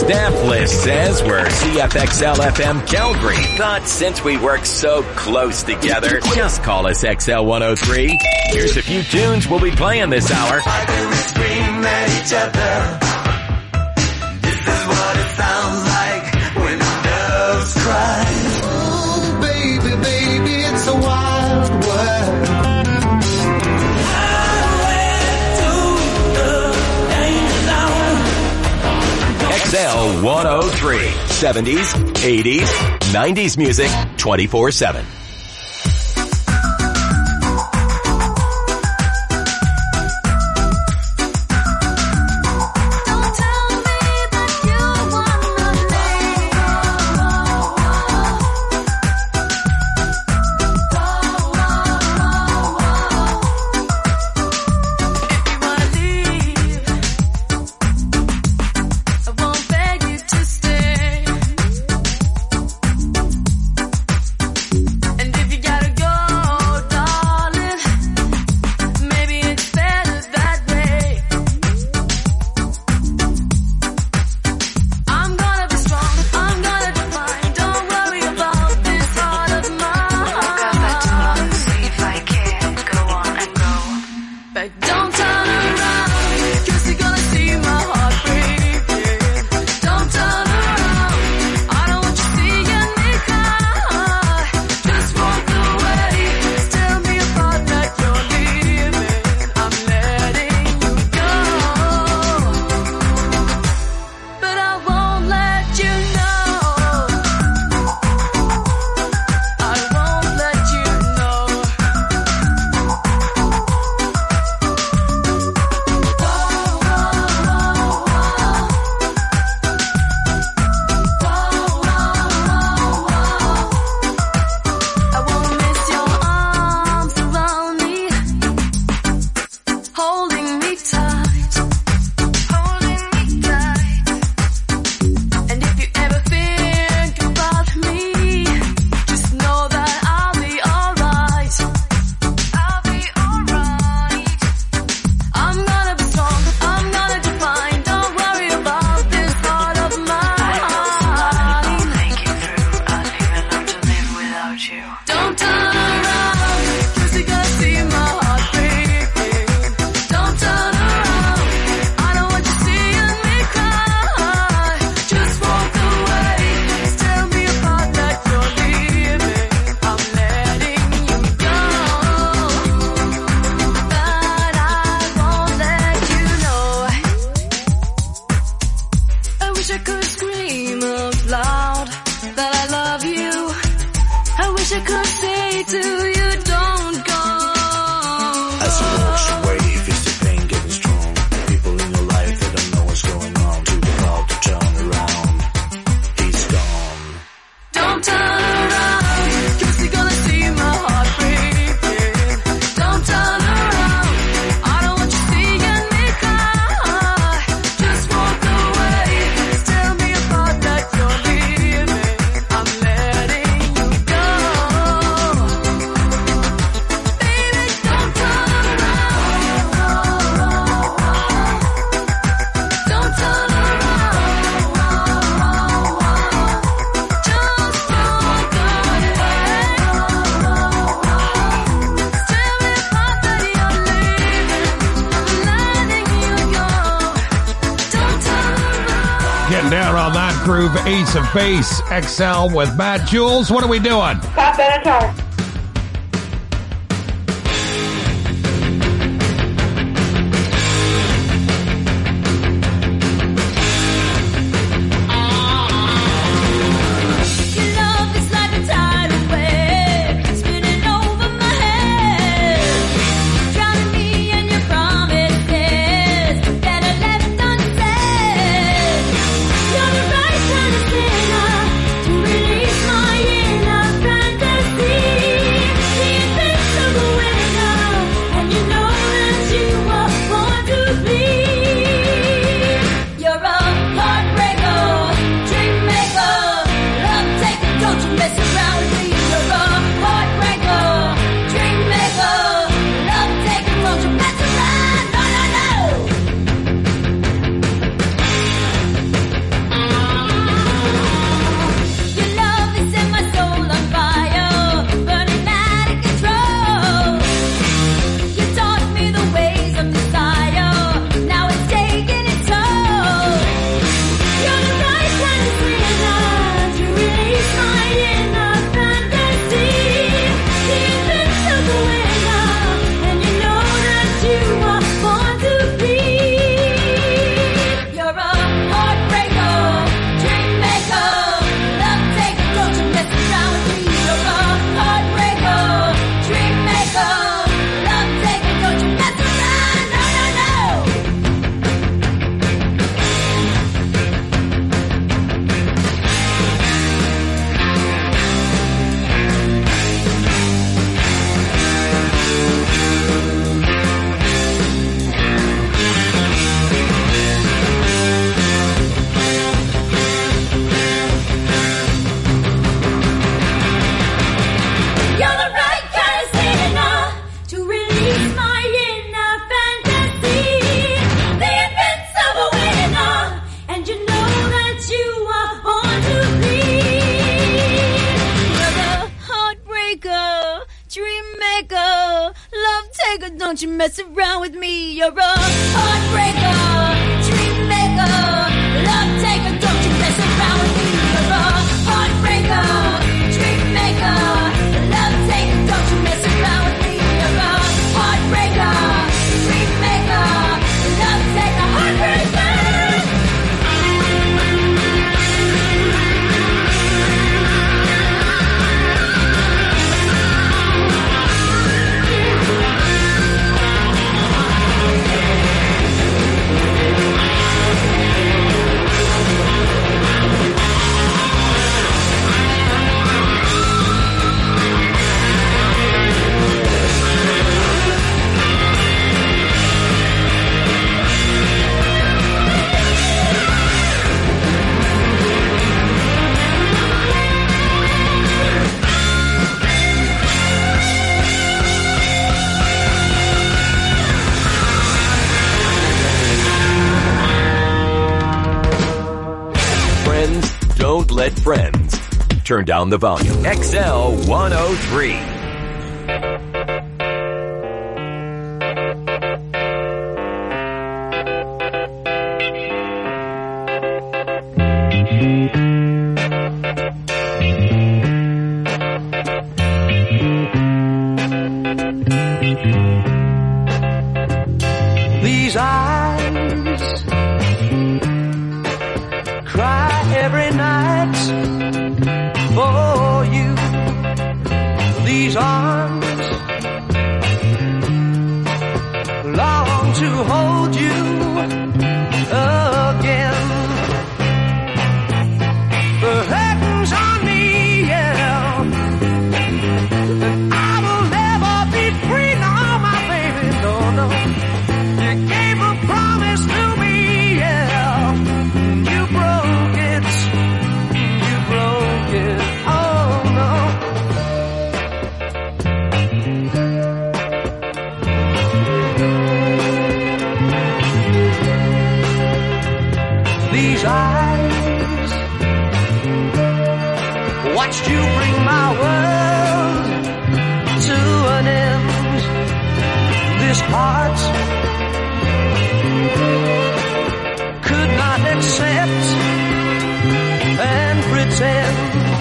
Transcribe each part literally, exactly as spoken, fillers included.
staff list says we're C F X L F M Calgary. But since we work so close together, just call us X L one oh three. Here's a few tunes we'll be playing this hour. Why do we scream at each other? This is what it sounds like when doves cry. Oh, baby, baby, it's a wild world. X L one oh three. seventies, eighties, nineties music twenty-four seven. Ace of Base X L with Matt Jules. What are we doing? Pop Benatar. Release my inner fantasy. nigga, don't you mess around with me. You're a heartbreaker, dream maker, love taker, don't you mess around with me. You're a heartbreaker, dream maker, love taker, don't you mess around with me. You're a heartbreaker, dream maker, love taker, heartbreaker. Don't let friends turn down the volume. X L one oh three. These eyes cry every night for you. These arms long to hold you again. The heaven's on me, yeah, and I will never be free, no, my baby, no, no. You gave a promise to me, yeah, you broke it, you broke it, oh no. These eyes watched you bring my world to an end. This heart could not accept and pretend.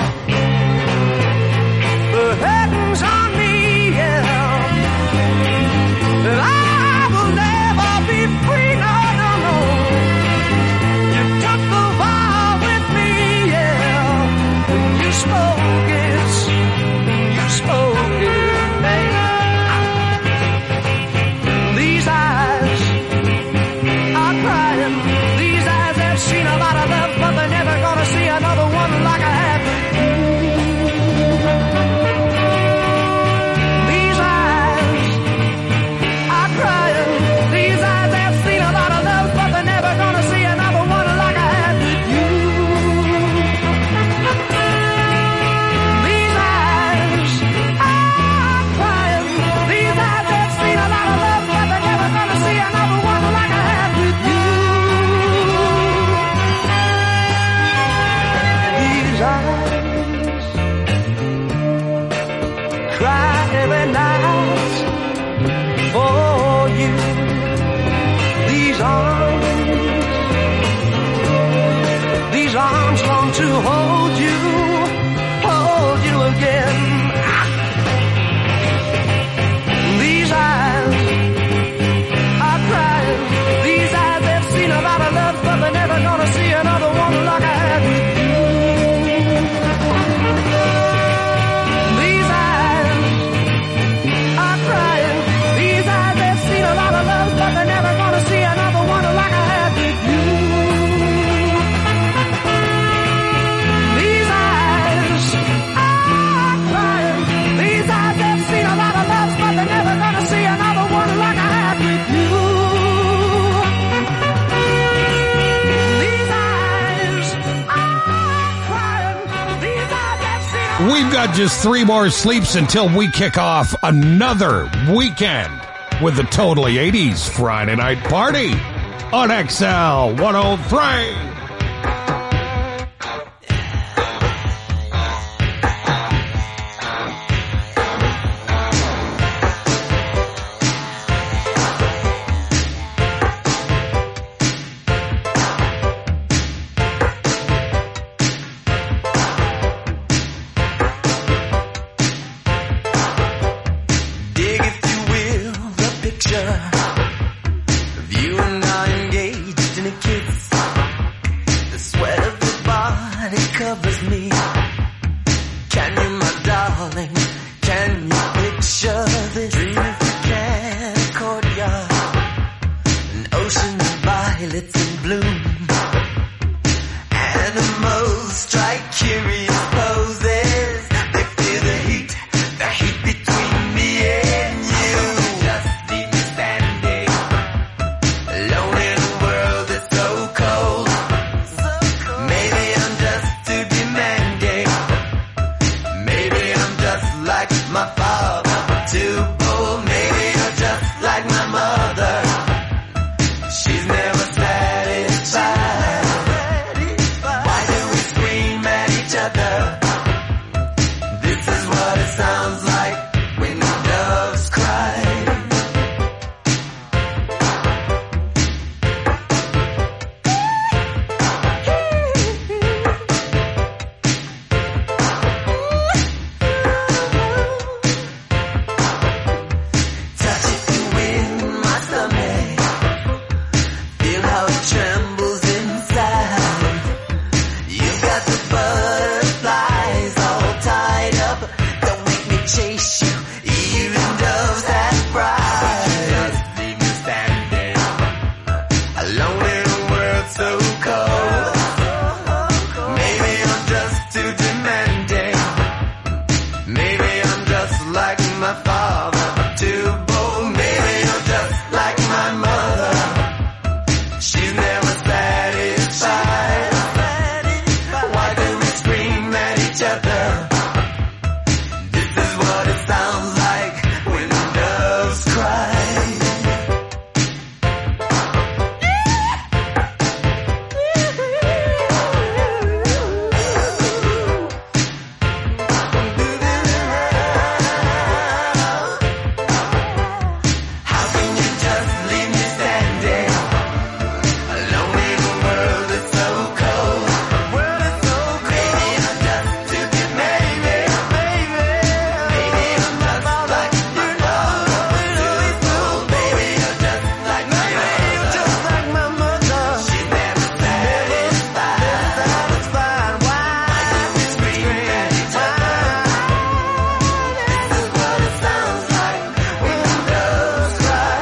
The heaven's on me, yeah, and I will never be free, no, no, no. You took the vow with me, yeah, and you spoke it, you spoke it, babe. These eyes are crying. These eyes have seen a lot of love, but they're never gonna see another one like I have with you. These eyes are crying. These eyes have seen a lot of love, but they're never gonna see another one like I have with you. These eyes are crying. These eyes have seen a lot of love, but they're never gonna see another one like I have with you. These eyes cry every night for you. These arms, these arms long to hold you, hold you again. Ah. These eyes are crying. These eyes have seen a lot of love, but they're never gonna see another one like I have with you. These eyes are crying. These eyes have seen a lot of love, but they're never gonna see another one like I have with you. These eyes are crying. These eyes have seen a lot of love, but they're never gonna see another one like I have with you. These eyes are crying. These eyes have seen a We've got just three more sleeps until we kick off another weekend with the Totally eighties Friday Night Party on X L one oh three. covers me. Can you, my darling, can you picture this? Dream if you can, a courtyard, an ocean of violets in bloom. Animals strike curious poses. They feel the heat, the heat between me and you. Just leave me standing alone in a world that's so cold. Maybe I'm just too demanding. Maybe I'm just like my father, too bold. Maybe you're just like my mother. She's never satisfied. Why do we scream at each other? This is what it sounds like when the doves cry. Touch it to win my stomach. Feel how it trembles inside. You've got the butterflies all tied up. Don't make me chase you, even doves that fry. Just leave me standing alone in a world so cold. Maybe I'm just too demanding. Maybe I'm just like my father, too bold. Maybe I'm just like my mother. She's never satisfied. Why do we scream at each other? This is what it sounds like when the doves cry. How can you just leave me standing alone in a world that's so cold? World is so cold. Maybe I'm just too demanding. Maybe I'm just like my mother. Too bold. Maybe I'm just like my mother. She's never satisfied. Why do we scream at each other? This is what it sounds like when the doves cry.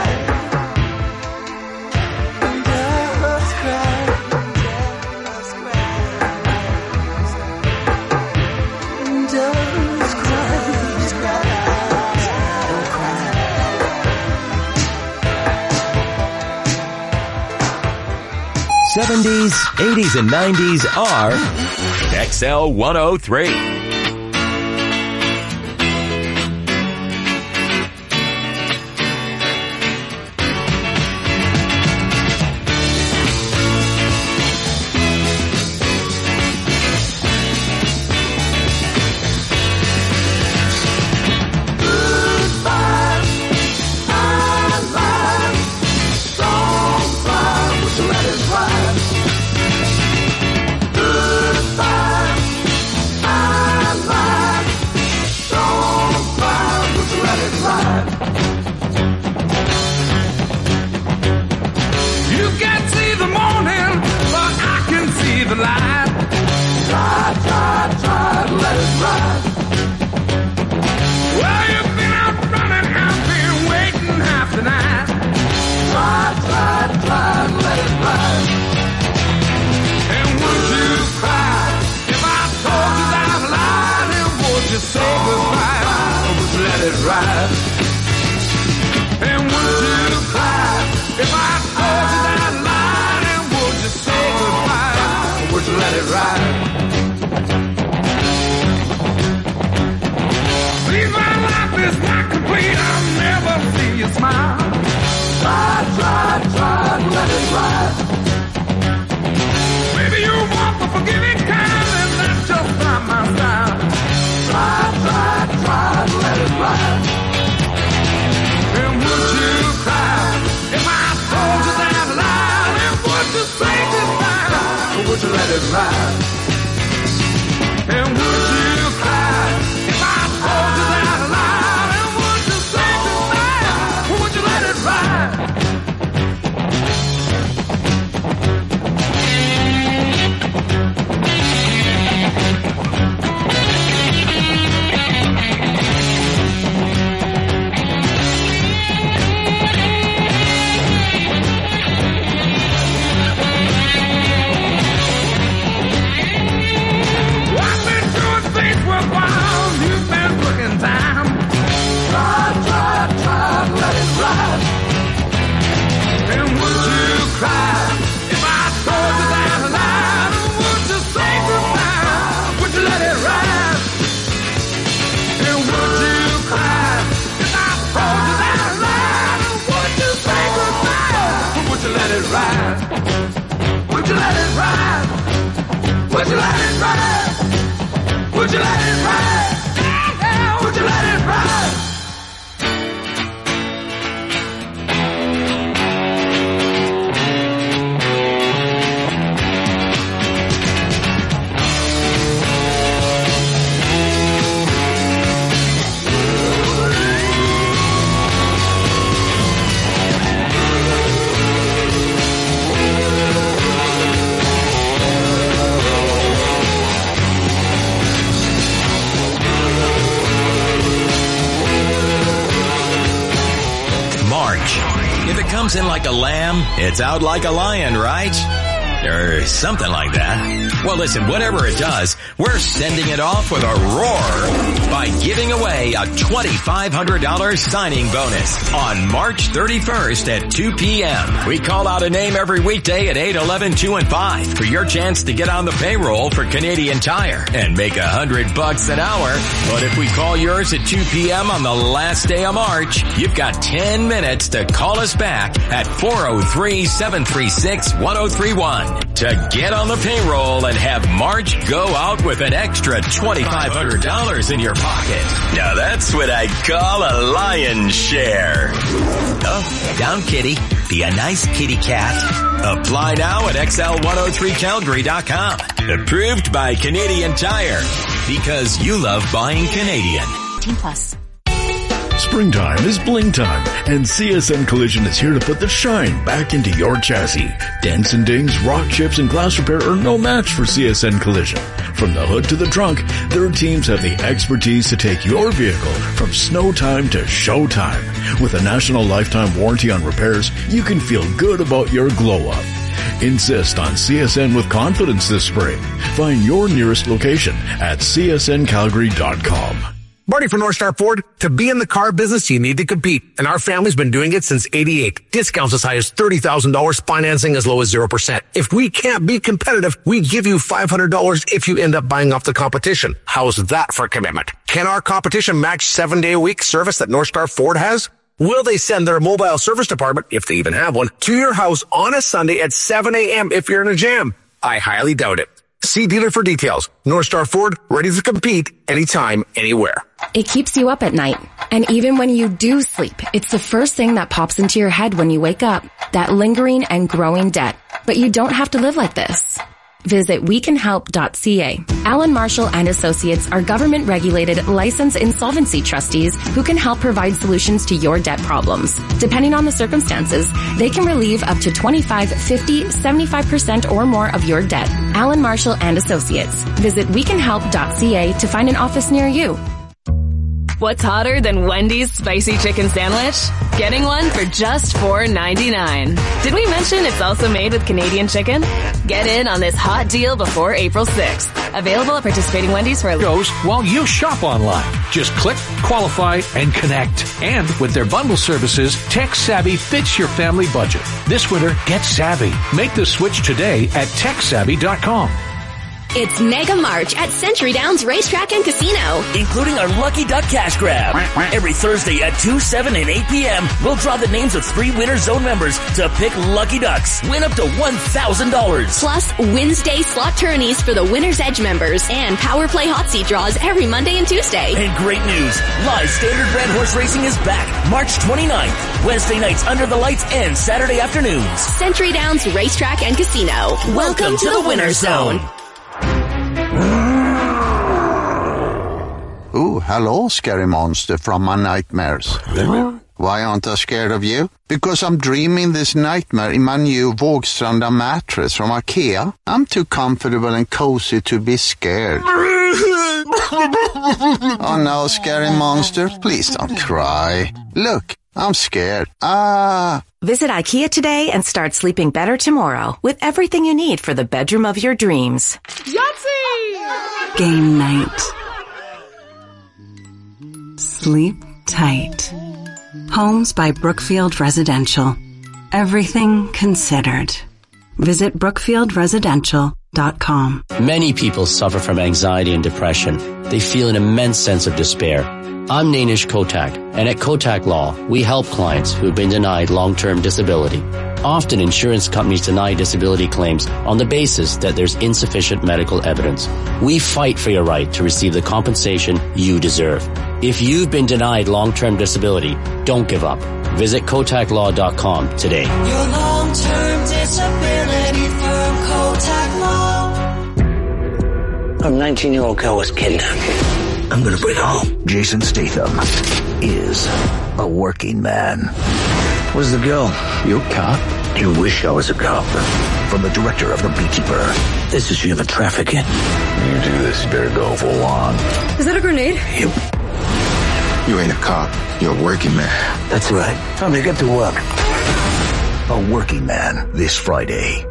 Doves cry. Doves cry. Doves cry. Don't cry. seventies, eighties, and nineties are X L one oh three. You can't see the morning, but I can see the light. Try, try, try to let it ride. Well, you've been out running, I've been waiting half the night. Try, try, try to let it ride. And would you cry if I told you that I'm lying? And would you say goodbye or would you let it ride? And would you cry if I told you that I'm lying? And would you say goodbye or would you let it ride? Please, my life is not complete. I'll never see you smile. Try, try, try to let it ride. Maybe you want the forgiving kind, and that's just not my style. Try, try, try to let it ride. you let it ride? Would you let it ride? Would you let it ride? If it comes in like a lamb, it's out like a lion, right? Or something like that. Well, listen, whatever it does, we're sending it off with a roar by giving away a twenty-five hundred dollars signing bonus on March thirty-first at two p.m. We call out a name every weekday at eight, eleven, two, and five for your chance to get on the payroll for Canadian Tire and make a hundred bucks an hour. But if we call yours at two p.m. on the last day of March, you've got ten minutes to call us back at four oh three, seven three six, one oh three one to get on the payroll and have March go out with an extra twenty-five hundred dollars in your pocket. Now that's what I call a lion's share. Oh, down kitty. Be a nice kitty cat. Apply now at X L one oh three Calgary dot com. Approved by Canadian Tire. Because you love buying Canadian. Team Plus. Springtime is bling time, and C S N Collision is here to put the shine back into your chassis. Dents and dings, rock chips, and glass repair are no match for C S N Collision. From the hood to the trunk, their teams have the expertise to take your vehicle from snow time to show time. With a national lifetime warranty on repairs, you can feel good about your glow-up. Insist on C S N with confidence this spring. Find your nearest location at C S N Calgary dot com. Marty from North Star Ford. To be in the car business, you need to compete. And our family's been doing it since eighty-eight. Discounts as high as thirty thousand dollars, financing as low as zero percent. If we can't be competitive, we give you five hundred dollars if you end up buying off the competition. How's that for commitment? Can our competition match seven-day-a-week service that North Star Ford has? Will they send their mobile service department, if they even have one, to your house on a Sunday at seven a.m. if you're in a jam? I highly doubt it. See dealer for details. North Star Ford, ready to compete anytime, anywhere. It keeps you up at night. And even when you do sleep, it's the first thing that pops into your head when you wake up. That lingering and growing debt. But you don't have to live like this. Visit we can help dot c a. Allen Marshall and Associates are government-regulated, licensed insolvency trustees who can help provide solutions to your debt problems. Depending on the circumstances, they can relieve up to twenty-five, fifty, seventy-five percent or more of your debt. Allen Marshall and Associates. Visit we can help dot c a to find an office near you. What's hotter than Wendy's spicy chicken sandwich? Getting one for just four ninety-nine. Did we mention it's also made with Canadian chicken? Get in on this hot deal before April sixth. Available at participating Wendy's for a goes while you shop online. Just click, qualify, and connect. And with their bundle services, Tech Savvy fits your family budget. This winter, get savvy. Make the switch today at tech savvy dot com. It's Mega March at Century Downs Racetrack and Casino. Including our Lucky Duck Cash Grab. Every Thursday at two, seven, and eight p.m., we'll draw the names of three Winter Zone members to pick Lucky Ducks. Win up to one thousand dollars. Plus, Wednesday slot tourneys for the Winner's Edge members and Power Play Hot Seat draws every Monday and Tuesday. And great news, live Standard Brand Horse Racing is back March twenty-ninth. Wednesday nights under the lights and Saturday afternoons. Century Downs Racetrack and Casino. Welcome, Welcome to, to the Winner's Zone. Oh, hello, scary monster from my nightmares. Why aren't I scared of you? Because I'm dreaming this nightmare in my new Vågstranda mattress from IKEA. I'm too comfortable and cozy to be scared. Oh no, scary monster, please don't cry. Look, I'm scared. Ah. Visit IKEA today and start sleeping better tomorrow with everything you need for the bedroom of your dreams. Yahtzee! Game night. Sleep tight. Homes by Brookfield Residential. Everything considered. Visit brookfield residential dot com. Many people suffer from anxiety and depression. They feel an immense sense of despair. I'm Nainish Kotak, and at Kotak Law, we help clients who've been denied long-term disability. Often insurance companies deny disability claims on the basis that there's insufficient medical evidence. We fight for your right to receive the compensation you deserve. If you've been denied long-term disability, don't give up. Visit Kotak Law dot com today. Your long-term disability firm, Kotak Law. A nineteen-year-old girl was kidnapped. I'm gonna bring home. Jason Statham is a working man. Where's the girl? You a cop? You wish I was a cop. From the director of The Beekeeper. This is human trafficking. You do this, you better go full on. Is that a grenade? You. You ain't a cop. You're a working man. That's right. Time to get to work. A Working Man, this Friday.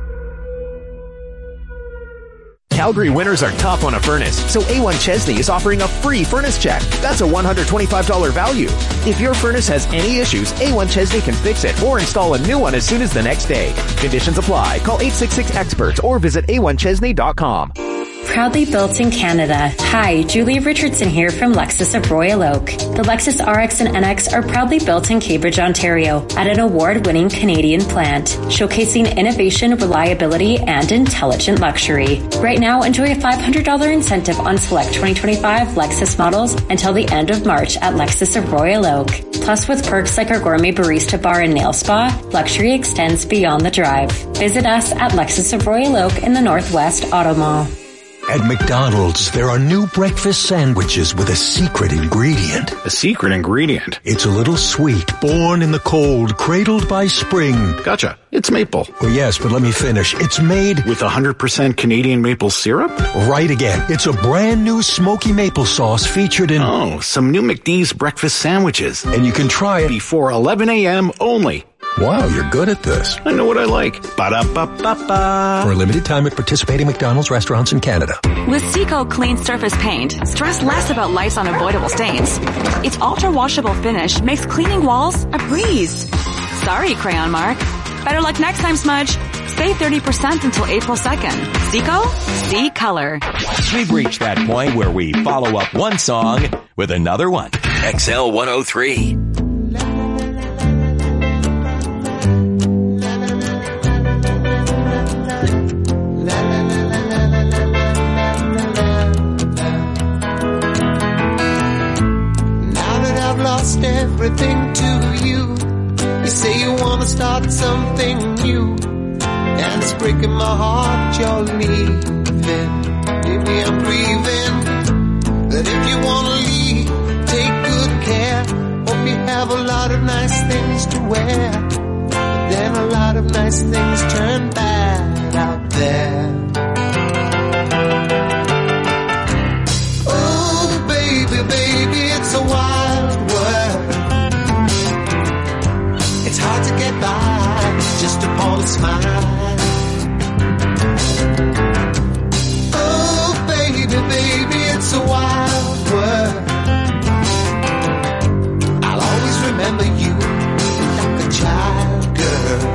Calgary winters are tough on a furnace, so A one Chesney is offering a free furnace check. That's a one hundred twenty-five dollars value. If your furnace has any issues, A one Chesney can fix it or install a new one as soon as the next day. Conditions apply. Call eight six six experts or visit A one Chesney dot com. Proudly built in Canada. Hi, Julie Richardson here from Lexus of Royal Oak. The Lexus R X and N X are proudly built in Cambridge, Ontario at an award-winning Canadian plant, showcasing innovation, reliability, and intelligent luxury. Right now, enjoy a five hundred dollars incentive on select twenty twenty-five Lexus models until the end of March at Lexus of Royal Oak. Plus, with perks like our gourmet barista bar and nail spa, luxury extends beyond the drive. Visit us at Lexus of Royal Oak in the Northwest Auto Mall. At McDonald's, there are new breakfast sandwiches with a secret ingredient. A secret ingredient? It's a little sweet, born in the cold, cradled by spring. Gotcha. It's maple. Well, yes, but let me finish. It's made with one hundred percent Canadian maple syrup? Right again. It's a brand new smoky maple sauce featured in... Oh, some new McD's breakfast sandwiches. And you can try it before eleven a.m. only. Wow, you're good at this. I know what I like. Ba-da-ba-ba-ba. For a limited time at participating McDonald's restaurants in Canada. With Seco Clean Surface Paint, stress less about life's unavoidable stains. Its ultra-washable finish makes cleaning walls a breeze. Sorry, Crayon Mark. Better luck next time, Smudge. Save thirty percent until April second. Seco? See color. We've reached that point where we follow up one song with another one. X L one oh three. Lost everything to you. You say you want to start something new, and it's breaking my heart you're leaving. Maybe I'm grieving, but if you want to leave, take good care. Hope you have a lot of nice things to wear, but then a lot of nice things turn bad out there. Oh baby, baby, it's a wild world. It's hard to get by just upon a smile. Oh baby, baby, it's a wild world. I'll always remember you like a child girl.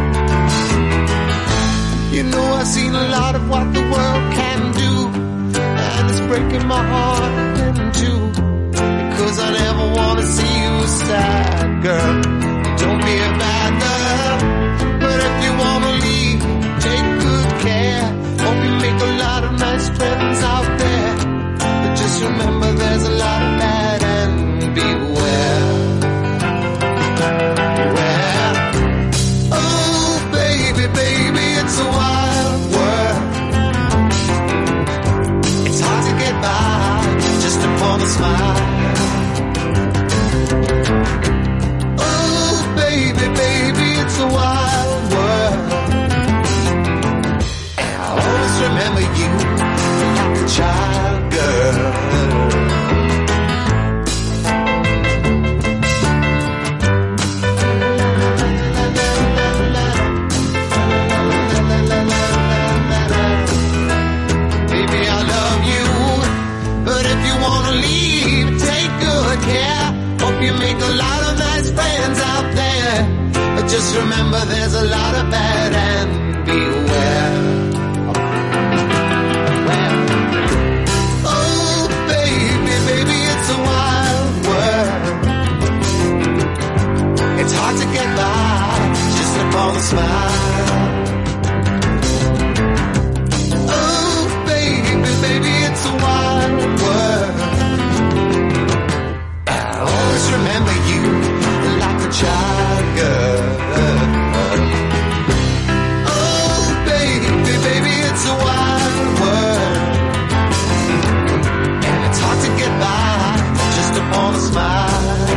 You know I've seen a lot of what the world can do, and it's breaking my heart in two, because I never want to see you a sad girl. Don't be a bad girl, but if you want to leave, take good care. Hope you make a lot of nice friends out there, but just remember there's a lot of bad and beware. Beware. Oh baby, baby, it's a wild world. It's hard to get by just upon a smile. Baby, baby, it's a wild world, and I'll always remember you like a child girl. Baby, I love you, but if you want to leave, take good care. Hope you make a lot of nice friends out there, but just remember there's a lot of bad and beware. Oh baby, baby, it's a wild world. smile. Oh, baby, baby, it's a wild world. I always remember you like a child girl. Oh, baby, baby, it's a wild world. And it's hard to get by just upon a smile.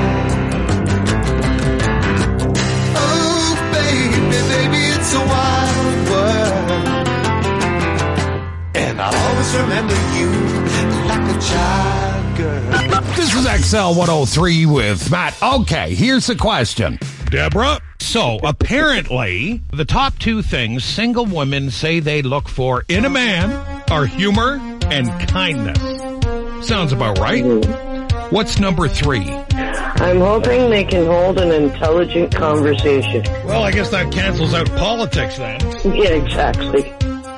Oh, baby, baby, it's a wild world. And I'll always remember you like a child girl. This is X L one oh three with Matt. Okay, here's the question. Deborah? So, apparently, the top two things single women say they look for in a man are humor and kindness. Sounds about right. What's number three? I'm hoping they can hold an intelligent conversation. Well, I guess that cancels out politics then. Yeah, exactly.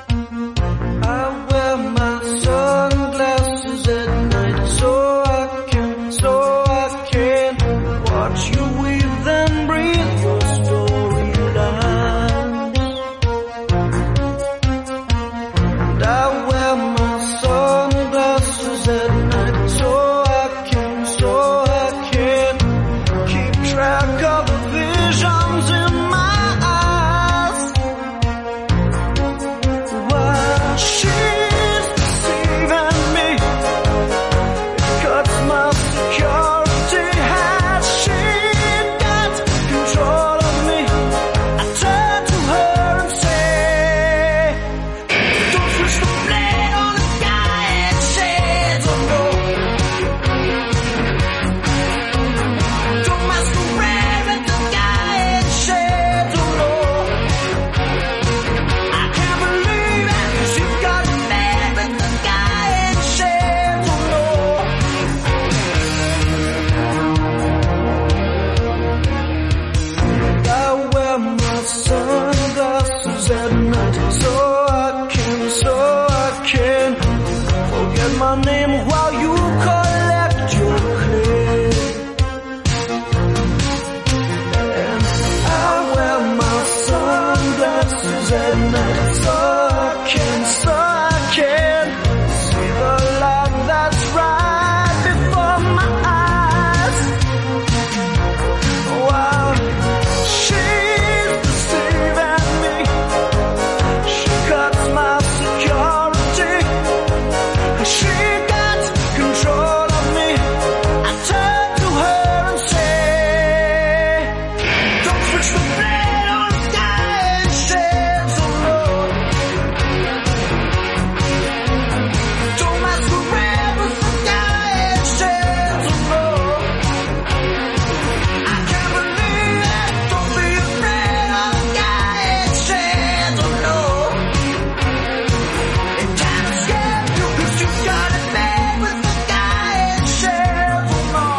I wear my sunglasses at night so I can, so I can watch you weave and breathe your storylines. And I wear my sunglasses at night so I can, so I can keep track of the visions in my eyes. While she's deceiving me, it cuts my security. Has she got control of me? I turn to her and say, don't switch the blade on the guy and shades, oh no. Don't masquerade with the guy and shades, oh no. I can't believe it, 'cause you've got mad with the guy and shades, oh no. I wear my sunglasses at night so I can, so I can forget my name while you collect your credit. And I wear my sunglasses at night so I can, so I can see the light that's right before my eyes. Wow, she's deceiving me. She cuts my security. She got control of me. I turn to her and say, don't switch the blade on the guy and shades, oh no. Don't masquerade with the guy and shades, oh no. I can't believe it. Don't be afraid of the guy and shades, oh no. It kinda scares you 'cause you got it bad with the guy and shades, oh no.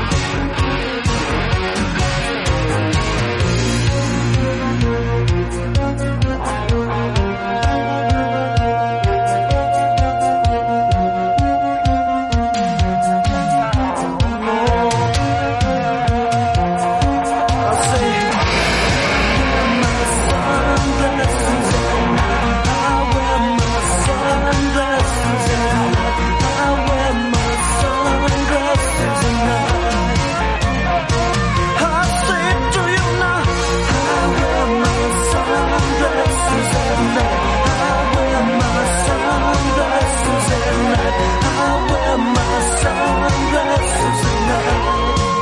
I'll say, my sunglasses at night. I wear my sunglasses at night. I wear my sunglasses at night. I say it to you now. I wear my sunglasses at night. I wear my sunglasses at night. I wear my sunglasses at night.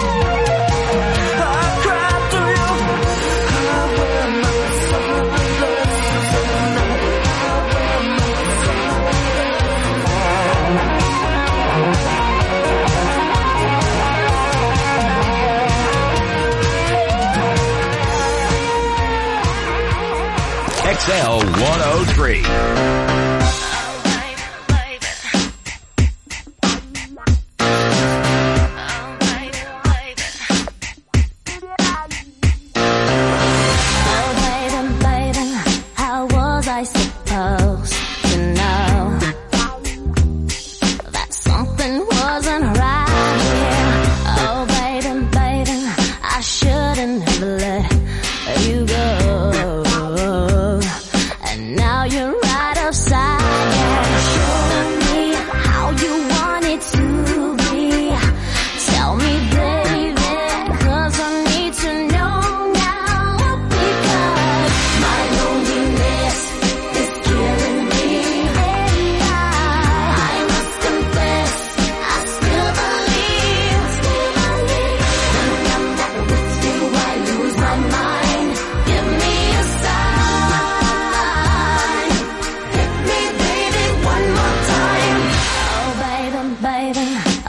I cry to you. I wear my sunglasses at night. I wear my X L one oh three. Oh, baby, baby, how was I supposed to know that something wasn't right here? Oh, baby, baby, I shouldn't have let you go.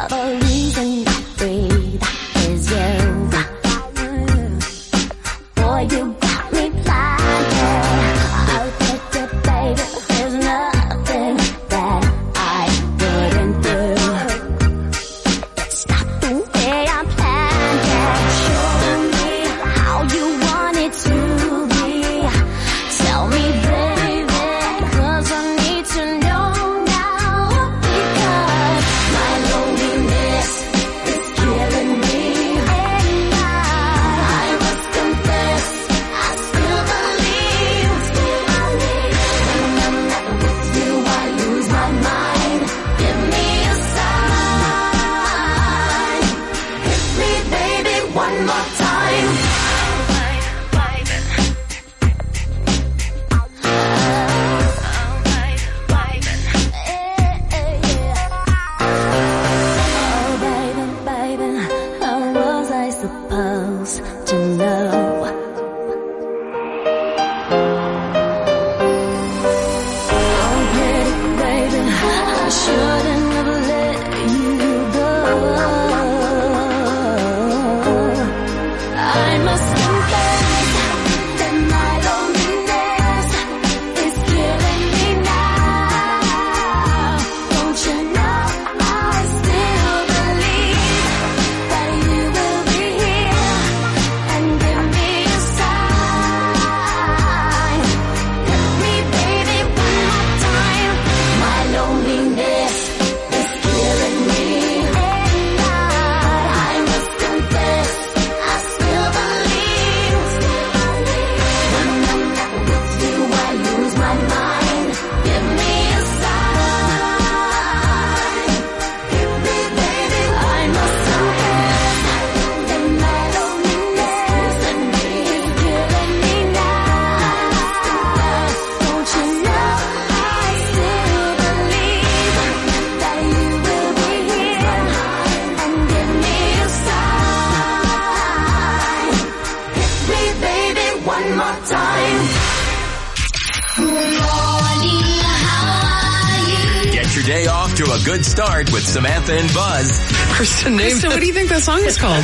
The reason I breathe is you. Boy, you got me blinded. I'll get it, baby. There's nothing that I wouldn't do. It's not the way I planned it. Show me how you want it to be. Tell me, baby, 'cause I need to know now. Because my loneliness is killing me. And I, I must confess, I still believe, still believe. When I'm not with you, I lose my mind. Give me a sign. Hit me, baby, one more time. Oh, baby, baby, how was I supposed to know? Oh, pretty baby, I shouldn't have let you go. I must confess that my loneliness is killing me now. Don't you know I still believe that you will be here and give me a sign. Hit me, baby, one more time. My loneliness is killing me, and I, I must confess, I still believe, still believe. When I'm not with you, I lose my mind. Give me a sign. Hit me, baby, I must confess that my loneliness is killing me now. Don't you know I still believe that you will be here and give me a sign. Hit me, baby, one more time. Good morning, how are you? Get your day off to a good start with Samantha and Buzz. Kristen, name So what do you think that song is called?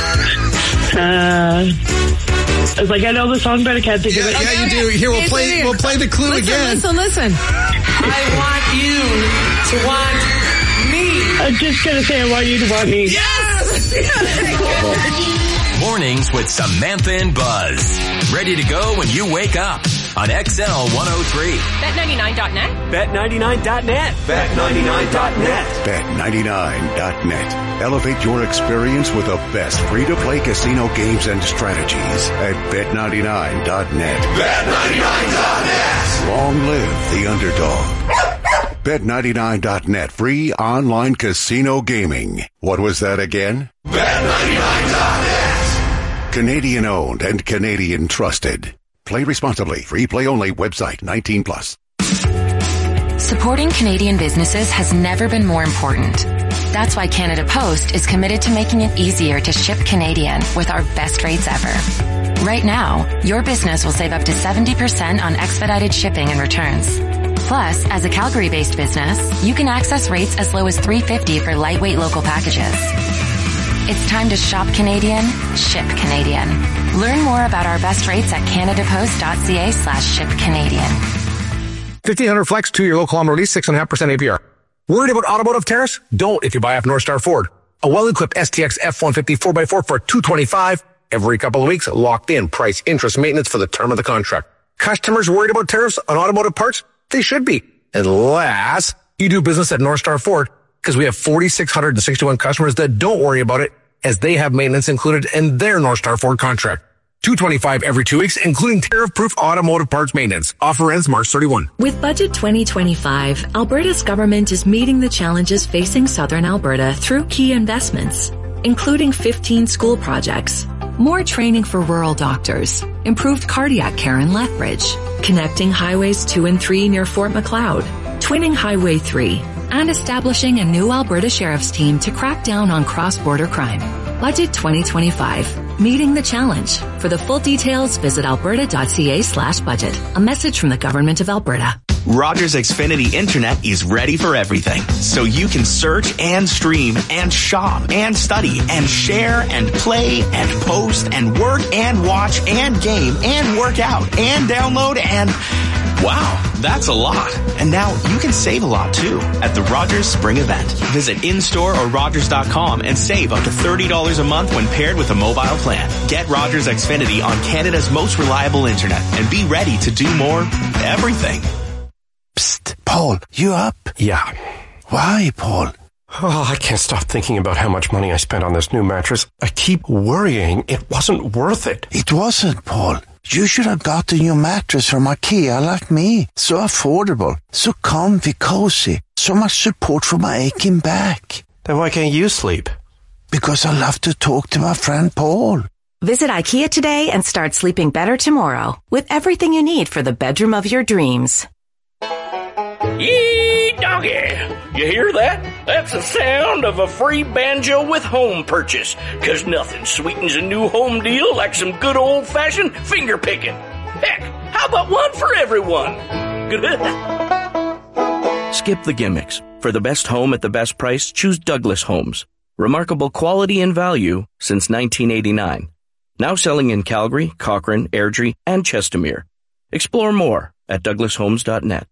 Uh, it's like I know the song, but I can't think Yeah, of it. yeah, you do. Here, we'll play. We'll play the clue Listen, again. listen, listen. I want you to want me. I'm just gonna say I want you to want me. Yes. Mornings with Samantha and Buzz. Ready to go when you wake up on X L one oh three. Bet ninety-nine dot net. bet ninety-nine dot net. bet ninety-nine dot net. bet ninety-nine dot net. Elevate your experience with the best free-to-play casino games and strategies at bet ninety-nine dot net. bet ninety-nine dot net. Long live the underdog. bet ninety-nine dot net, free online casino gaming. What was that again? bet ninety-nine dot net. Canadian owned and Canadian trusted. Play responsibly. Free play only. Website nineteen plus. Supporting Canadian businesses has never been more important. That's why Canada Post is committed to making it easier to ship Canadian with our best rates ever. Right now, your business will save up to seventy percent on expedited shipping and returns. Plus, as a Calgary-based business, you can access rates as low as three dollars and fifty cents for lightweight local packages. It's time to shop Canadian, ship Canadian. Learn more about our best rates at canadapost.ca slash ship Canadian. fifteen hundred Flex, two-year low kilometer lease, six point five percent A P R. Worried about automotive tariffs? Don't if you buy off North Star Ford. A well-equipped S T X F one fifty four by four for two hundred twenty-five dollars every couple of weeks, locked in price, interest, maintenance for the term of the contract. Customers worried about tariffs on automotive parts? They should be. Unless you do business at North Star Ford, because we have four thousand six hundred sixty-one customers that don't worry about it, as they have maintenance included in their North Star Ford contract. two hundred twenty-five dollars every two weeks, including tariff-proof automotive parts maintenance. Offer ends March thirty-first. With Budget twenty twenty-five, Alberta's government is meeting the challenges facing southern Alberta through key investments, including fifteen school projects, more training for rural doctors, improved cardiac care in Lethbridge, connecting highways two and three near Fort Macleod, twinning Highway three, and establishing a new Alberta Sheriff's Team to crack down on cross-border crime. Budget twenty twenty-five, meeting the challenge. For the full details, visit alberta.ca slash budget. A message from the Government of Alberta. Rogers Xfinity Internet is ready for everything, so you can search and stream and shop and study and share and play and post and work and watch and game and work out and download and... Wow, that's a lot. And now you can save a lot too at the Rogers Spring Event. Visit in-store or Rogers dot com and save up to thirty dollars a month when paired with a mobile plan. Get Rogers Xfinity on Canada's most reliable internet and be ready to do more everything. Psst, Paul, you up? Yeah. Why, Paul? Oh, I can't stop thinking about how much money I spent on this new mattress. I keep worrying it wasn't worth it. It wasn't, Paul. You should have got a new mattress from IKEA like me. So affordable, so comfy, cozy, so much support for my aching back. Then why can't you sleep? Because I love to talk to my friend Paul. Visit IKEA today and start sleeping better tomorrow with everything you need for the bedroom of your dreams. Yee, doggy! You hear that? That's the sound of a free banjo with home purchase. Cause nothing sweetens a new home deal like some good old-fashioned finger picking. Heck, how about one for everyone? Skip the gimmicks. For the best home at the best price, choose Douglas Homes. Remarkable quality and value since nineteen eighty-nine. Now selling in Calgary, Cochrane, Airdrie, and Chestermere. Explore more at douglas homes dot net.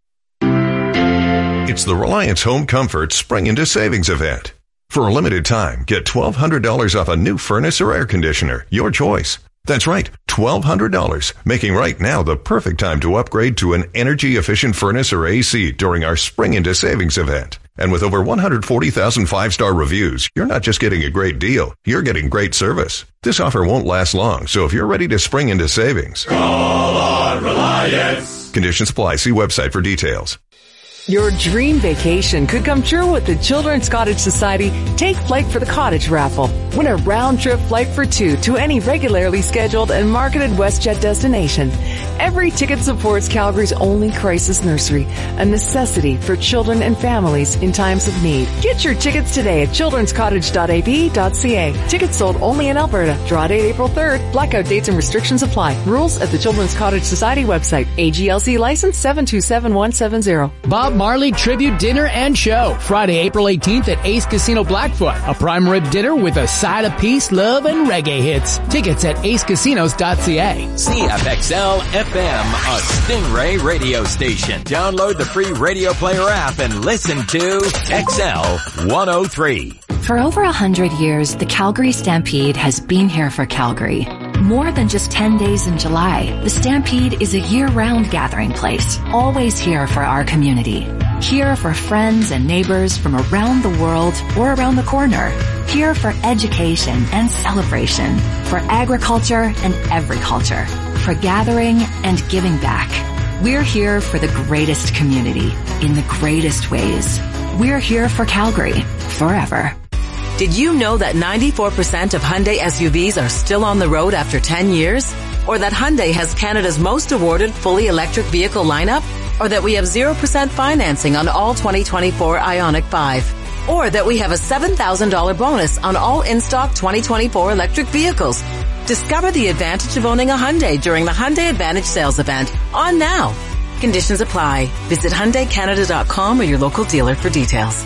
It's the Reliance Home Comfort Spring into Savings event. For a limited time, get twelve hundred dollars off a new furnace or air conditioner, your choice. That's right, twelve hundred dollars, making right now the perfect time to upgrade to an energy-efficient furnace or A C during our Spring into Savings event. And with over one hundred forty thousand five-star reviews, you're not just getting a great deal, you're getting great service. This offer won't last long, so if you're ready to spring into savings, call on Reliance. Conditions apply. See website for details. Your dream vacation could come true with the Children's Cottage Society Take Flight for the Cottage raffle. Win a round-trip flight for two to any regularly scheduled and marketed WestJet destination. Every ticket supports Calgary's only crisis nursery, a necessity for children and families in times of need. Get your tickets today at childrens cottage dot a b dot c a. Tickets sold only in Alberta. Draw date April third. Blackout dates and restrictions apply. Rules at the Children's Cottage Society website. A G L C license seven two seven one seven zero. Bob Marley Tribute Dinner and Show, Friday, April eighteenth at Ace Casino Blackfoot. A prime rib dinner with a side of peace, love, and reggae hits. Tickets at ace casinos dot c a. C F X L F M, a Stingray radio station. Download the free Radio Player app and listen to X L one oh three. For over a hundred years, the Calgary Stampede has been here for Calgary. More than just ten days in July, the Stampede is a year-round gathering place, always here for our community. Here for friends and neighbors from around the world or around the corner. Here for education and celebration, for agriculture and agriculture, for gathering and giving back. We're here for the greatest community, in the greatest ways. We're here for Calgary, forever. Did you know that ninety-four percent of Hyundai S U Vs are still on the road after ten years? Or that Hyundai has Canada's most awarded fully electric vehicle lineup? Or that we have zero percent financing on all twenty twenty-four Ioniq five? Or that we have a seven thousand dollars bonus on all in-stock twenty twenty-four electric vehicles? Discover the advantage of owning a Hyundai during the Hyundai Advantage sales event on now. Conditions apply. Visit Hyundai Canada dot com or your local dealer for details.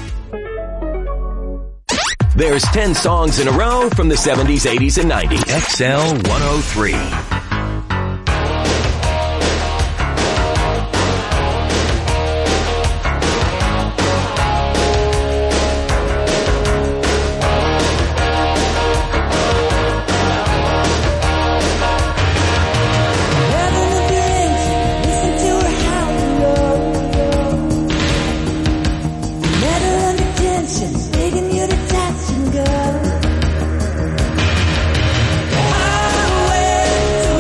There's ten songs in a row from the seventies, eighties, and nineties. X L one oh three. Highway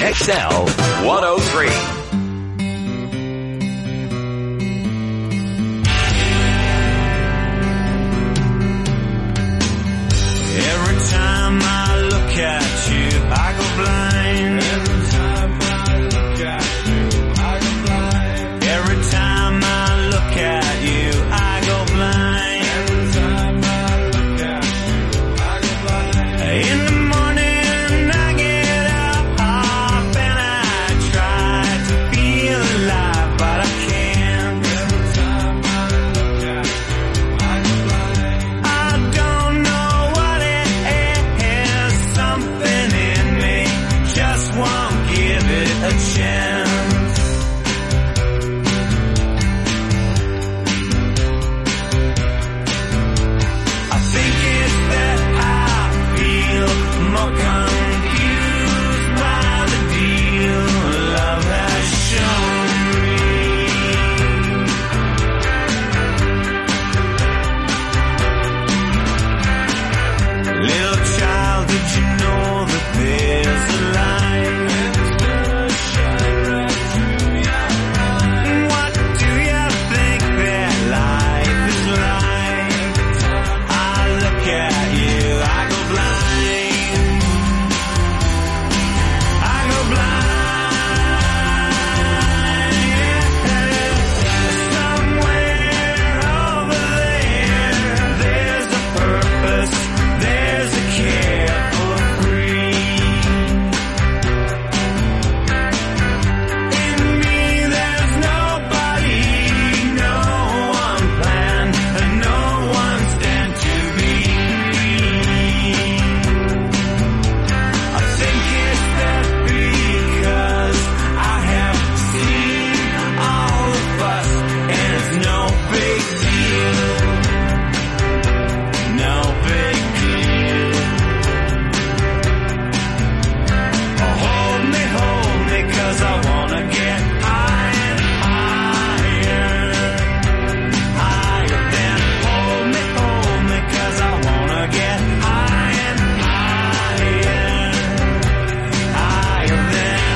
X L one oh three. Every time I look at you, I go blind. Every time I look at you, I go blind. Every time I look at you, I go blind. Every time I look at you, I go blind. In the morning I get up and I try to feel alive, but I can't. Every time I look at you, I go blind. I don't know what it is, something in me just won't give it a chance. I think it's that I feel more confused by the deal love has shown me. Little child, did you know that there's a light that's gonna shine right through your eyes? What do you think that life is like? I look at you, I go blind. I go blind. Somewhere over there, there's a purpose, there's a care for free. In me there's nobody, no one plan, and no one stand to be free. I think it's that because I have seen all the fuss, and it's no big deal, no big deal. Oh, hold me, hold me, 'cause I wanna get higher, higher, higher than. Hold me, hold me, 'cause I wanna get higher, higher, higher than.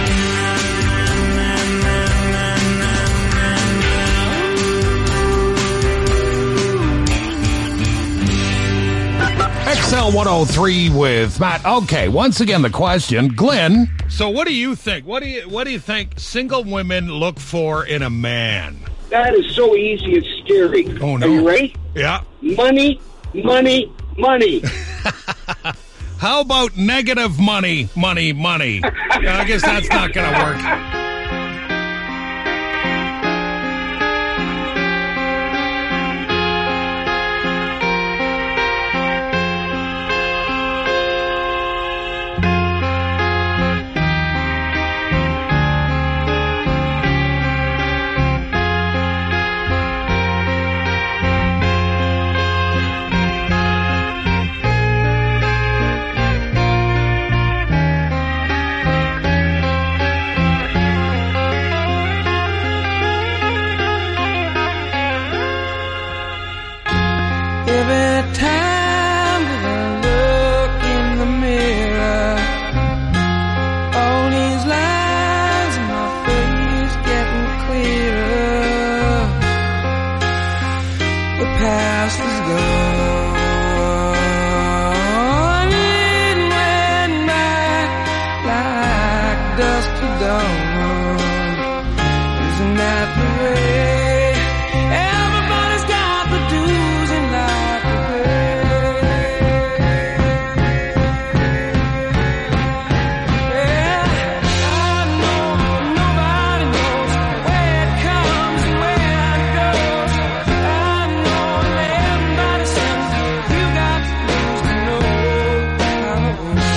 X L one oh three with Matt. Okay, once again the question, Glenn. So what do you think? What do you what do you think single women look for in a man? That is so easy, it's scary. Oh, no. Are you ready? Yeah. Money, money, money. How about negative money, money, money? I guess that's not going to work. Every time that I look in the mirror, all these lines in my face getting clearer. The past is gone, it went by like dust to dawn. Isn't that the way? Everybody's got the do's in life to pay. Yeah, I know nobody knows where it comes and where it goes. I know that everybody says you got to lose to know how it goes.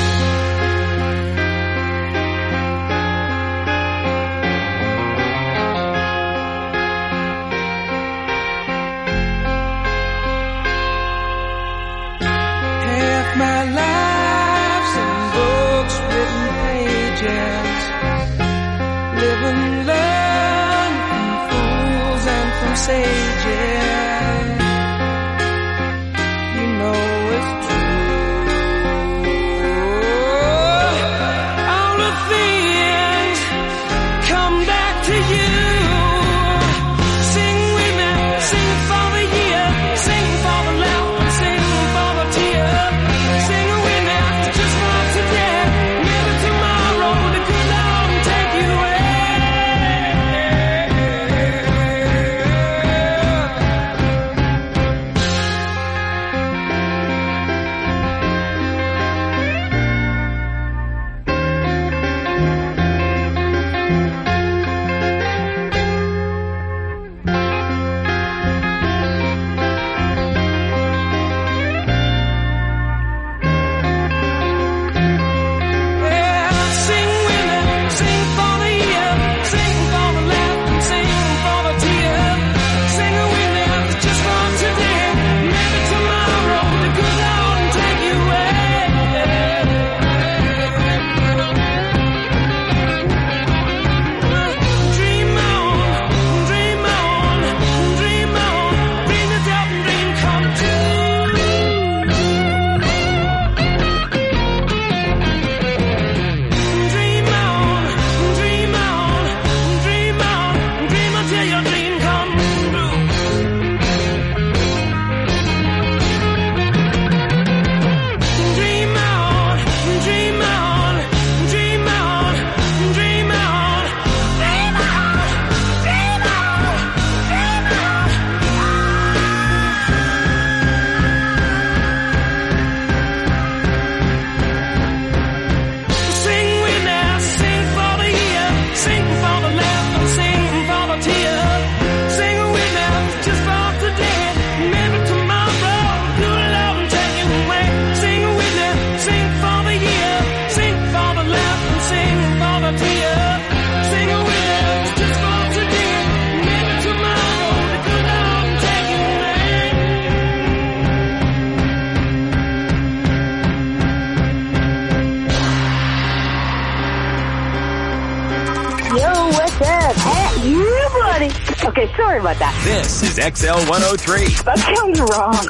Yo, what's up? Hey, you, buddy. Okay, sorry about that. This is X L one oh three. That sounds wrong.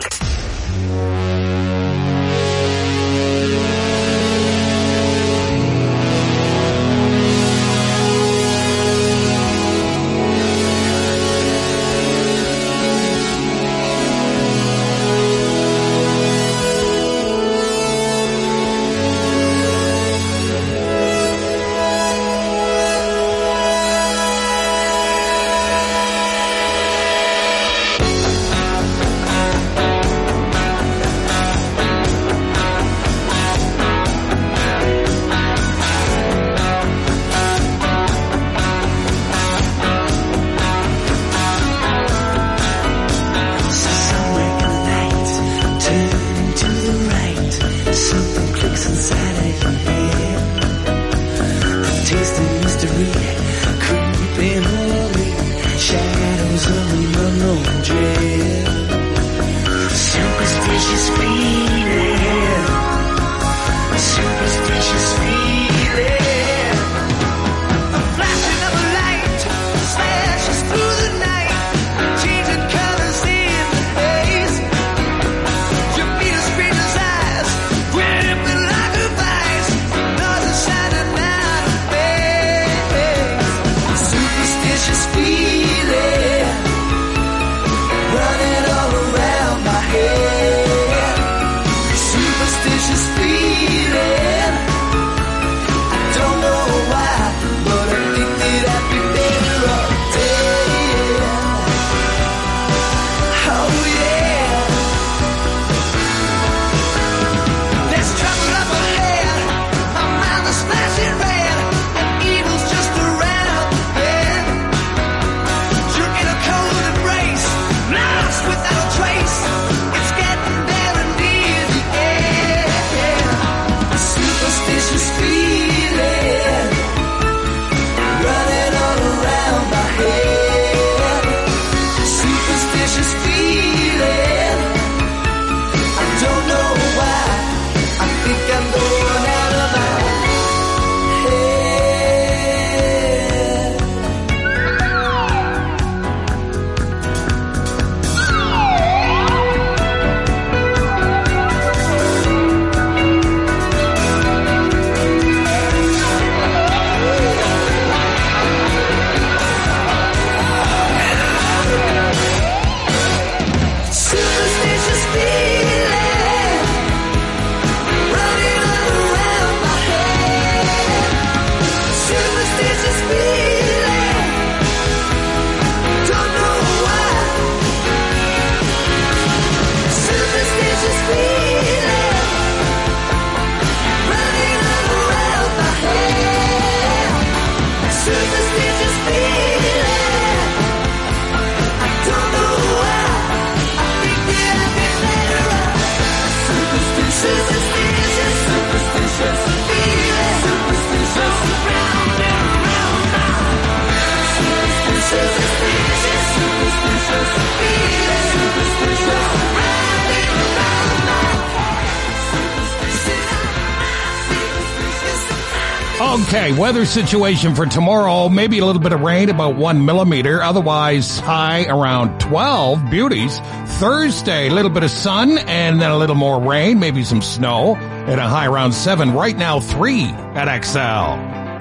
Okay, weather situation for tomorrow, maybe a little bit of rain, about one millimeter. Otherwise, high around twelve beauties. Thursday, a little bit of sun and then a little more rain, maybe some snow, and a high around seven. Right now, three at X L.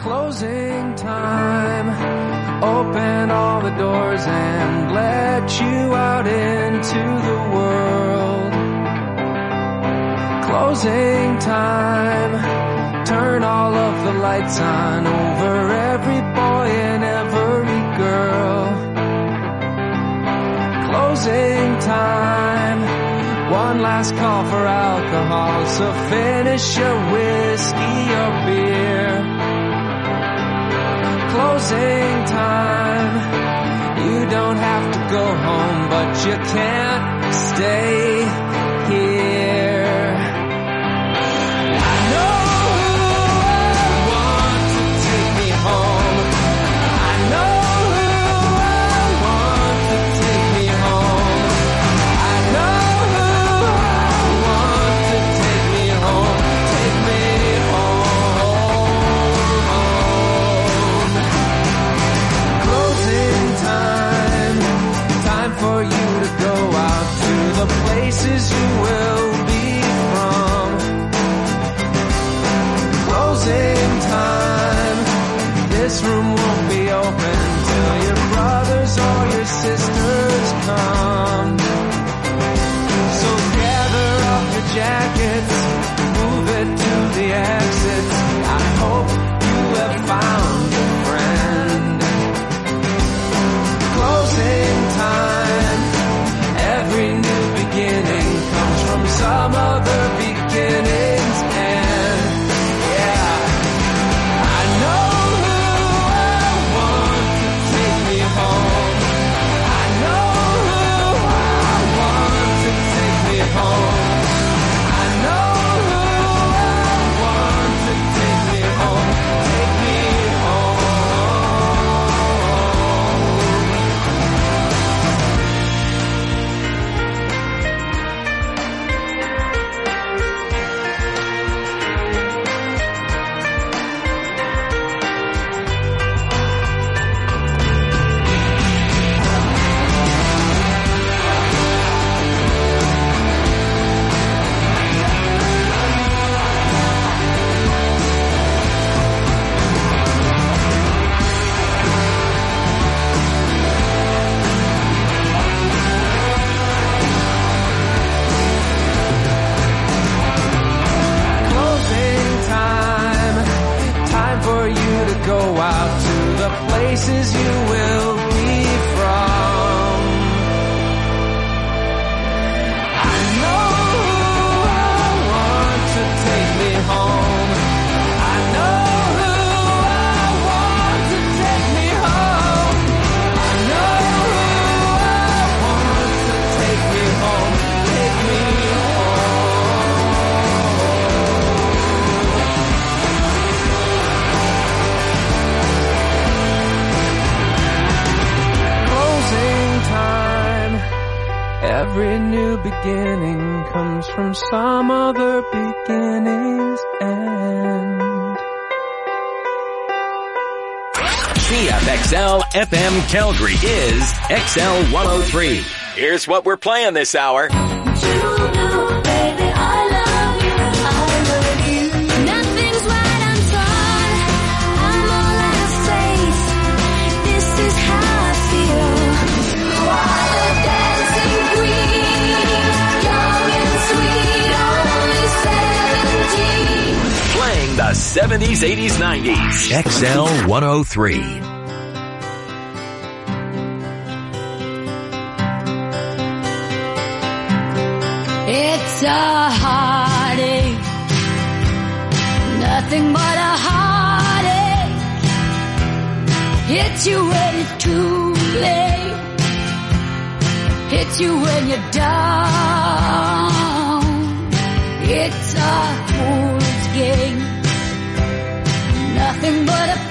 Closing time. Open all the doors and let you out into the world. Closing time. Turn all of the lights on over every boy and every girl. Closing time. One last call for alcohol, so finish your whiskey or beer. Closing time. You don't have to go home, but you can't stay here. this room won't be open till your brothers or your sisters come. So gather up your jackets, move it to the exits. I hope you have found a friend. Closing time. Every new beginning comes from some other beginning's end. Yeah, I know who I want to take me home. I know who I want to take me home. I know who I want to take me home. Take me go out to the places you will be from. I know who I want to take me home. I know who I want to take me home. I know who I want to take me home. Take me Every new beginning comes from some other beginning's end. C F X L F M Calgary is X L one oh three. Here's what we're playing this hour. The seventies, eighties, nineties. X L one oh three. It's a heartache, nothing but a heartache. Hits you when it's too late, hits you when you're down. It's a fool's game, nothing but a